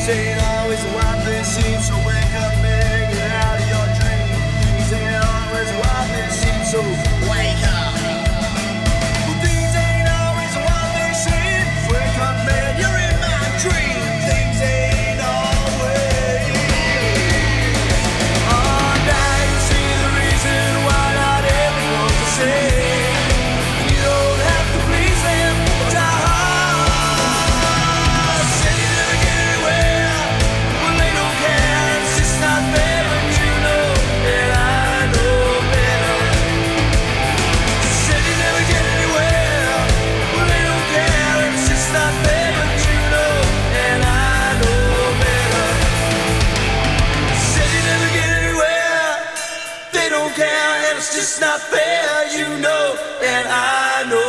ain't always what they seem, so wake up and get out of your dream. Things ain't always what they seem, so wake up. Well, things ain't always what they seem. Wake up, man, you're in my dream. Things ain't always. Oh, now you see the reason why not everyone's the same. You don't have to please them, but your heart said you never get anywhere. Well, they don't care, it's just not fair, but you know that I know better. Said you never get anywhere. Well, they don't care, it's just not fair, but you know that I know better. Said you never get anywhere. They don't care, and it's just not fair, you know that I know